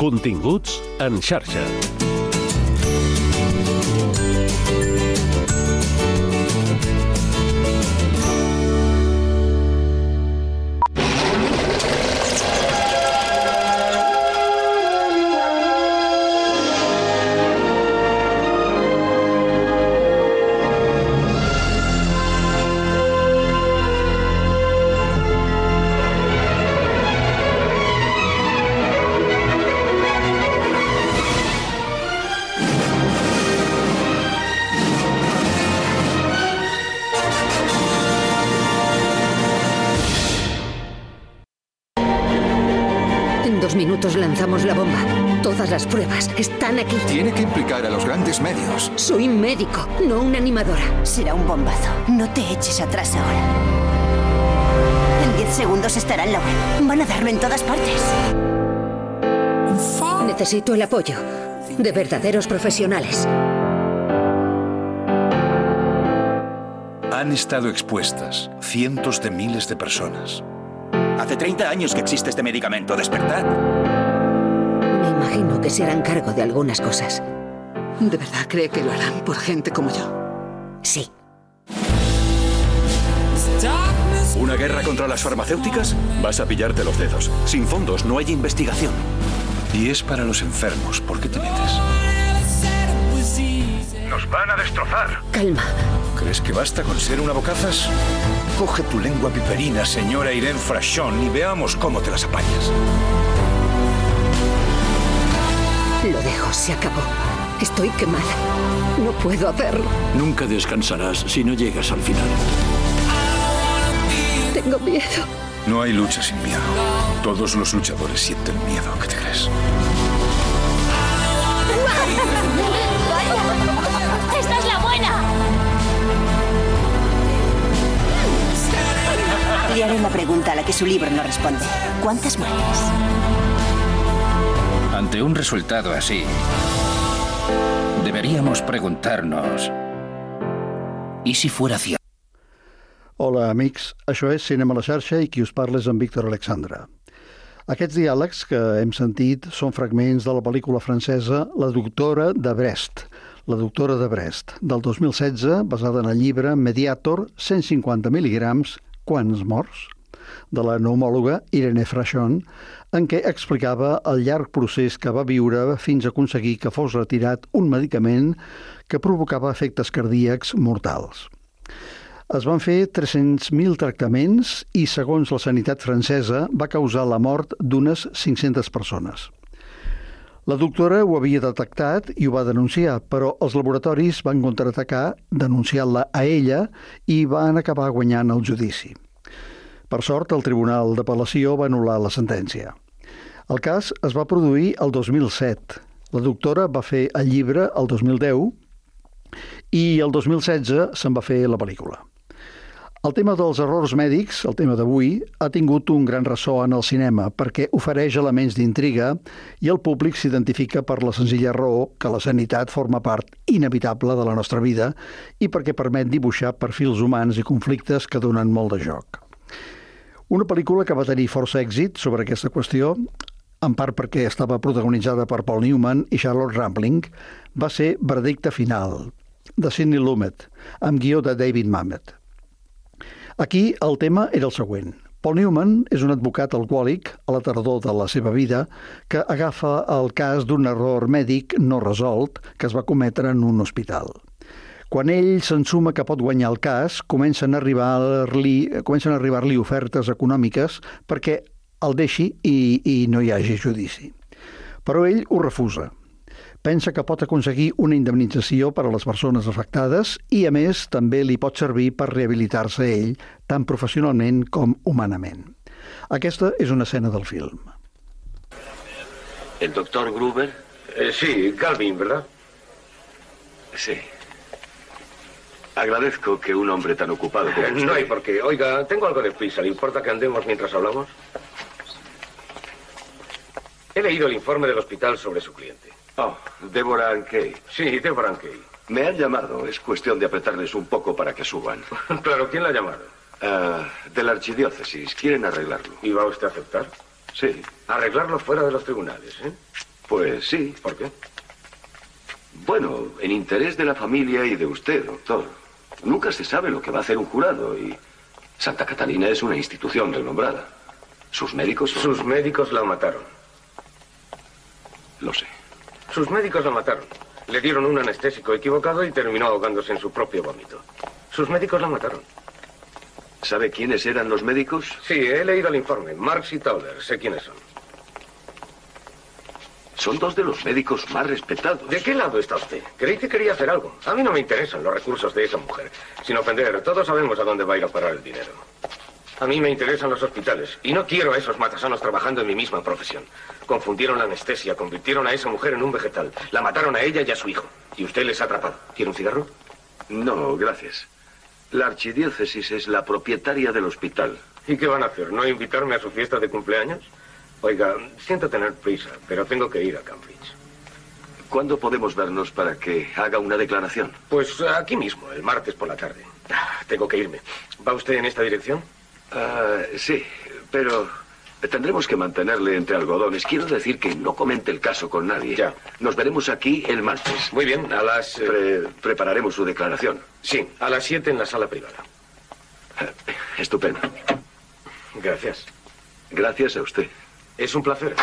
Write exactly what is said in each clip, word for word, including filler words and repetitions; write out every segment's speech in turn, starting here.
Continguts en xarxa. Minutos lanzamos la bomba. Todas las pruebas están aquí. Tiene que implicar a los grandes medios. Soy médico, no una animadora. Será un bombazo. No te eches atrás ahora. En diez segundos estará en la web. Van a darlo en todas partes. Necesito el apoyo de verdaderos profesionales. Han estado expuestas cientos de miles de personas. Hace treinta años que existe este medicamento. Despertad. Me imagino que se harán cargo de algunas cosas. ¿De verdad cree que lo harán por gente como yo? Sí. ¿Una guerra contra las farmacéuticas? Vas a pillarte los dedos. Sin fondos no hay investigación. Y es para los enfermos. ¿Por qué te metes? Nos van a destrozar. Calma. ¿Crees que basta con ser una bocazas? Coge tu lengua piperina, señora Irene Frachon, y veamos cómo te las apañas. Lo dejo, se acabó. Estoy quemada. No puedo hacerlo. Nunca descansarás si no llegas al final. Tengo miedo. No hay lucha sin miedo. Todos los luchadores sienten miedo. ¿Qué te crees? ¡Esta es la buena! Le haré la pregunta a la que su libro no responde. ¿Cuántas mueres? Ante un resultado así, deberíamos preguntarnos: ¿y si fuera cierto? Hola, amics. Això és Cinema a la xarxa i qui us parla és en Víctor Alexandre. Aquests diàlegs que hem sentit són fragments de la pel·lícula francesa La doctora de Brest, La doctora de Brest, del dos mil setze, basada en el llibre Mediator, cent cinquanta mil·ligrams, Quants morts?, de la neumòloga Irene Frachon, en què explicava el llarg procés que va viure fins a aconseguir que fos retirat un medicament que provocava efectes cardíacs mortals. Es van fer tres-cents mil tractaments i, segons la sanitat francesa, va causar la mort d'unes cinc-centes persones. La doctora ho havia detectat i ho va denunciar, però els laboratoris van contraatacar denunciant-la a ella i van acabar guanyant el judici. Per sort, el Tribunal d'Apel·lació va anul·lar la sentència. El cas es va produir el dos mil set. La doctora va fer el llibre el dos mil deu i el dos mil setze se'n va fer la pel·lícula. El tema dels errors mèdics, el tema d'avui, ha tingut un gran ressò en el cinema perquè ofereix elements d'intriga i el públic s'identifica per la senzilla raó que la sanitat forma part inevitable de la nostra vida i perquè permet dibuixar perfils humans i conflictes que donen molt de joc. Una pel·lícula que va tenir força èxit sobre aquesta qüestió, en part perquè estava protagonitzada per Paul Newman i Charlotte Rampling, va ser Verdicte final, de Sidney Lumet, amb guió de David Mamet. Aquí el tema era el següent. Paul Newman és un advocat alcohòlic a la tardor de la seva vida que agafa el cas d'un error mèdic no resolt que es va cometre en un hospital. Quan ell s'ensuma que pot guanyar el cas, comencen a arribar-li comencen a arribar-li ofertes econòmiques perquè el deixi i, i no hi hagi judici. Però ell ho refusa. Pensa que pot aconseguir una indemnització per a les persones afectades i, a més, també li pot servir per rehabilitar-se ell, tant professionalment com humanament. Aquesta és una escena del film. ¿El doctor Gruber? Eh, sí, Calvin, ¿verdad? Sí. Agradezco que un hombre tan ocupado como usted... No hay por qué. Oiga, tengo algo de prisa. ¿Le importa que andemos mientras hablamos? He leído el informe del hospital sobre su cliente. Oh, Deborah Ankey. Sí, Deborah Ankey. Me han llamado. Es cuestión de apretarles un poco para que suban. Claro, ¿quién la ha llamado? Uh, de la archidiócesis. Quieren arreglarlo. ¿Y va usted a aceptar? Sí. Arreglarlo fuera de los tribunales, ¿eh? Pues sí. ¿Por qué? Bueno, en interés de la familia y de usted, doctor. Nunca se sabe lo que va a hacer un jurado y Santa Catalina es una institución renombrada. ¿Sus médicos? Son... Sus médicos la mataron. Lo sé. Sus médicos la mataron. Le dieron un anestésico equivocado y terminó ahogándose en su propio vómito. Sus médicos la mataron. ¿Sabe quiénes eran los médicos? Sí, he leído el informe. Marx y Tauler. Sé quiénes son. Son dos de los médicos más respetados. ¿De qué lado está usted? Creí que quería hacer algo. A mí no me interesan los recursos de esa mujer. Sin ofender, todos sabemos a dónde va a ir a parar el dinero. A mí me interesan los hospitales. Y no quiero a esos matasanos trabajando en mi misma profesión. Confundieron la anestesia, convirtieron a esa mujer en un vegetal. La mataron a ella y a su hijo. Y usted les ha atrapado. ¿Quiere un cigarro? No, gracias. La archidiócesis es la propietaria del hospital. ¿Y qué van a hacer? ¿No invitarme a su fiesta de cumpleaños? Oiga, siento tener prisa, pero tengo que ir a Cambridge. ¿Cuándo podemos vernos para que haga una declaración? Pues aquí mismo, el martes por la tarde. Tengo que irme. ¿Va usted en esta dirección? Uh, sí, pero tendremos que mantenerle entre algodones. Quiero decir que no comente el caso con nadie. Ya. Nos veremos aquí el martes. Muy bien, a las... Eh... Pre prepararemos su declaración. Sí, a las siete en la sala privada. Uh, estupendo. Gracias. Gracias a usted. Es un placer.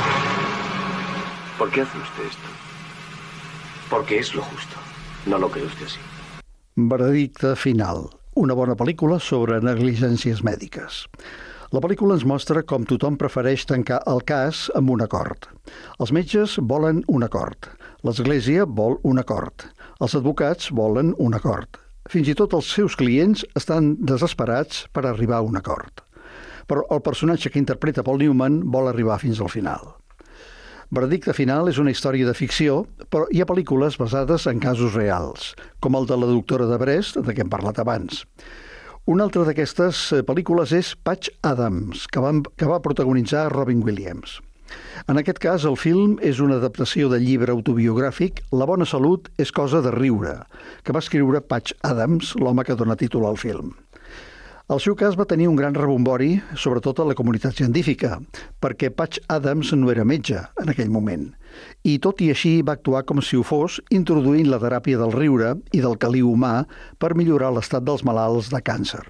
¿Por qué hace usted esto? Porque és lo justo. No lo cree usted así. Veredicte final. Una bona pel·lícula sobre negligències mèdiques. La pel·lícula ens mostra com tothom prefereix tancar el cas amb un acord. Els metges volen un acord. L'Església vol un acord. Els advocats volen un acord. Fins i tot els seus clients estan desesperats per arribar a un acord. Però el personatge que interpreta Paul Newman vol arribar fins al final. Veredicte final és una història de ficció, però hi ha pel·lícules basades en casos reals, com el de la doctora de Brest, de què hem parlat abans. Una altra d'aquestes pel·lícules és Patch Adams, que va, que va protagonitzar Robin Williams. En aquest cas, el film és una adaptació del llibre autobiogràfic La bona salut és cosa de riure, que va escriure Patch Adams, l'home que dona títol al film. El seu cas va tenir un gran rebombori, sobretot a la comunitat científica, perquè Patch Adams no era metge en aquell moment, i tot i així va actuar com si ho fos, introduint la teràpia del riure i del caliu humà per millorar l'estat dels malalts de càncer.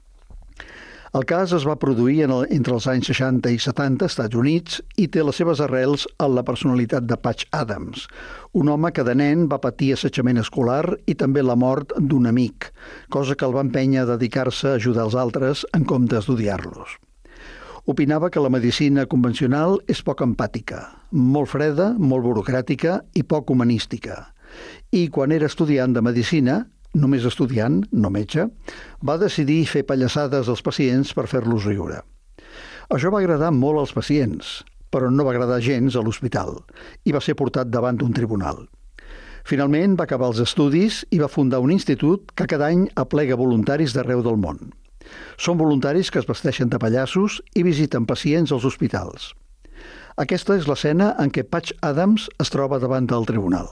El cas es va produir en el, entre els anys seixanta i setanta als Estats Units i té les seves arrels en la personalitat de Patch Adams, un home que de nen va patir assetjament escolar i també la mort d'un amic, cosa que el va empènyer a dedicar-se a ajudar els altres en comptes d'odiar-los. Opinava que la medicina convencional és poc empàtica, molt freda, molt burocràtica i poc humanística. I quan era estudiant de medicina, només estudiant, no metge, va decidir fer pallassades als pacients per fer-los riure. Això va agradar molt als pacients, però no va agradar gens a l'hospital, i va ser portat davant d'un tribunal. Finalment va acabar els estudis i va fundar un institut que cada any aplega voluntaris d'arreu del món. Són voluntaris que es vesteixen de pallassos i visiten pacients als hospitals. Aquesta és l'escena en què Patch Adams es troba davant del tribunal.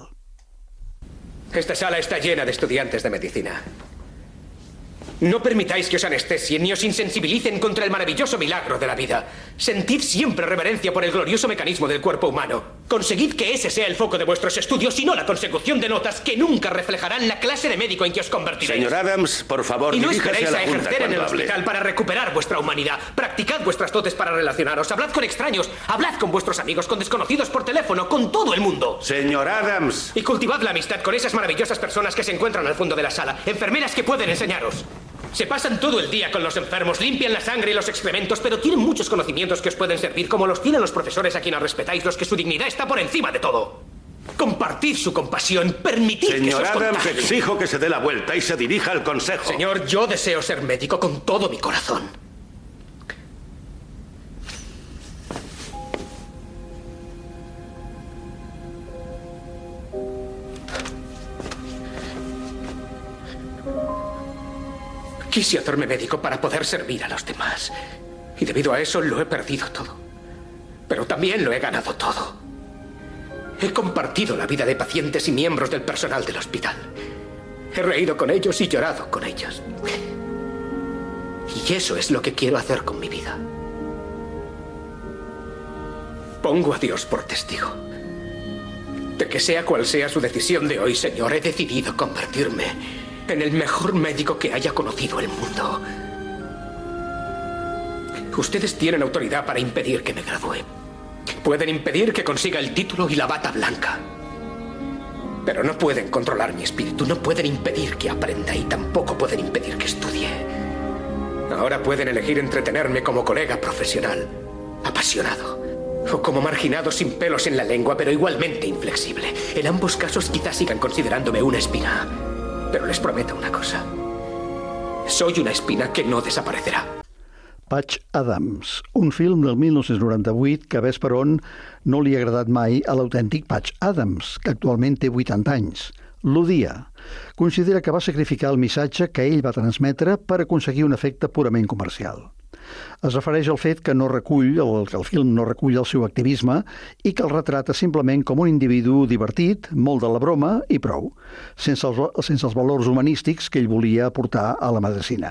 Esta sala está llena de estudiantes de medicina. No permitáis que os anestesien ni os insensibilicen contra el maravilloso milagro de la vida. Sentid siempre reverencia por el glorioso mecanismo del cuerpo humano. Conseguid que ese sea el foco de vuestros estudios y no la consecución de notas que nunca reflejarán la clase de médico en que os convertiréis. Señor Adams, por favor, y no diríjase esperéis a la a Junta ejercer en el cuando hable. hospital para recuperar vuestra humanidad. Practicad vuestras dotes para relacionaros. Hablad con extraños. Hablad con vuestros amigos, con desconocidos por teléfono, con todo el mundo. Señor Adams. Y cultivad la amistad con esas maravillosas personas que se encuentran al fondo de la sala. Enfermeras que pueden enseñaros. Se pasan todo el día con los enfermos, limpian la sangre y los excrementos, pero tienen muchos conocimientos que os pueden servir, como los tienen los profesores a quienes respetáis, los que su dignidad está por encima de todo. Compartid su compasión, permitid que se Señor os Adams, contagie. exijo que se dé la vuelta y se dirija al consejo. Señor, yo deseo ser médico con todo mi corazón. Quise hacerme médico para poder servir a los demás. Y debido a eso lo he perdido todo. Pero también lo he ganado todo. He compartido la vida de pacientes y miembros del personal del hospital. He reído con ellos y llorado con ellos. Y eso es lo que quiero hacer con mi vida. Pongo a Dios por testigo. Porque que sea cual sea su decisión de hoy, señor, he decidido convertirme en el mejor médico que haya conocido el mundo. Ustedes tienen autoridad para impedir que me gradúe. Pueden impedir que consiga el título y la bata blanca. Pero no pueden controlar mi espíritu, no pueden impedir que aprenda y tampoco pueden impedir que estudie. Ahora pueden elegir entretenerme como colega profesional, apasionado, o como marginado sin pelos en la lengua, pero igualmente inflexible. En ambos casos quizás sigan considerándome una espina. Pero les prometo una cosa. Soy una espina que no desaparecerá. Patch Adams, un film del mil nou-cents noranta-vuit que ves per on no li ha agradat mai a l'autèntic Patch Adams, que actualment té vuitanta anys. L'odia. Considera que va sacrificar el missatge que ell va transmetre per aconseguir un efecte purament comercial. Es refereix al fet que no recull, el, que el film no recull el seu activisme i que el retrata simplement com un individu divertit, molt de la broma i prou, sense els, sense els valors humanístics que ell volia aportar a la medicina.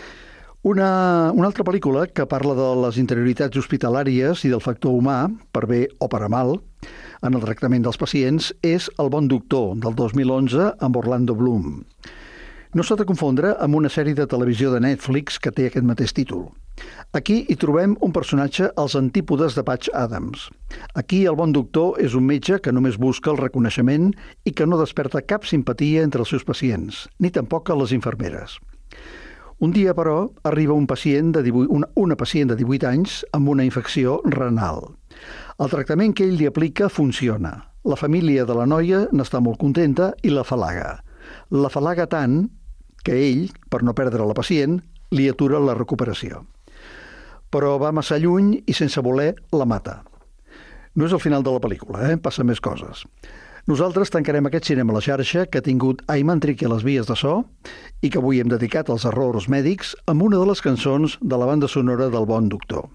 Una, una altra pel·lícula que parla de les interioritats hospitalàries i del factor humà, per bé o per a mal, en el tractament dels pacients, és El bon doctor, del dos mil onze, amb Orlando Bloom. No s'ha de confondre amb una sèrie de televisió de Netflix que té aquest mateix títol. Aquí hi trobem un personatge als antípodes de Patch Adams. Aquí el bon doctor és un metge que només busca el reconeixement i que no desperta cap simpatia entre els seus pacients, ni tampoc a les infermeres. Un dia, però, arriba un pacient de divuit, una, una pacient de divuit anys amb una infecció renal. El tractament que ell li aplica funciona. La família de la noia n'està molt contenta i la falaga. La falaga tant que ell, per no perdre la pacient, li atura la recuperació. Però va massa lluny i sense voler la mata. No és el final de la pel·lícula, eh? Passa més coses. Nosaltres tancarem aquest cinema a la xarxa que ha tingut Ayman Triqui a les vies de so i que avui hem dedicat als errors mèdics amb una de les cançons de la banda sonora del Bon Doctor.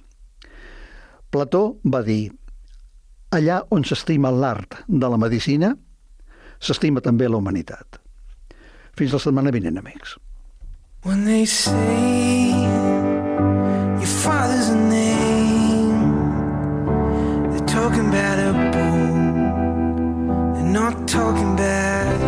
Plató va dir: allà on s'estima l'art de la medicina, s'estima també la humanitat. Fins la setmana vinent, amics. When they say your father's a name, they're talking about a bull. Not talking bad,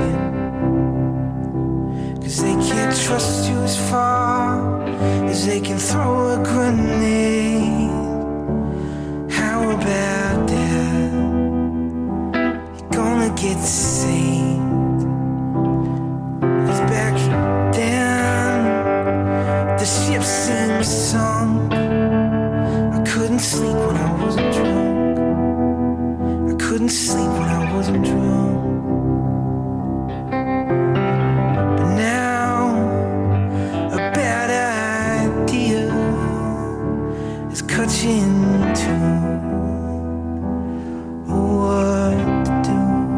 cause they can't trust you as far as they can throw a grenade. How about that? You're gonna get saved. Cause back then the ship seemed sunk. I couldn't sleep when I wasn't drunk. I couldn't sleep when I wasn't drunk. But now a bad idea has cut you into what to do.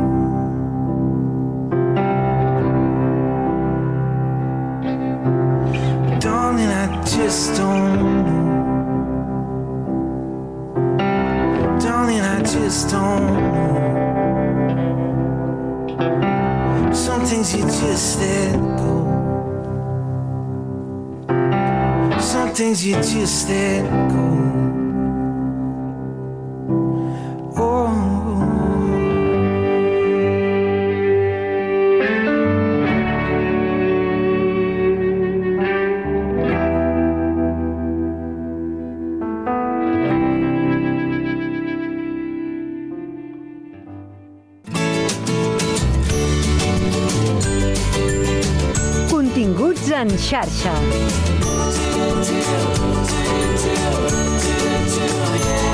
Darling, I just don't know. Darling, I just don't know. Some things you just let go. Some things you just let go. Oh. Continguts en xarxa.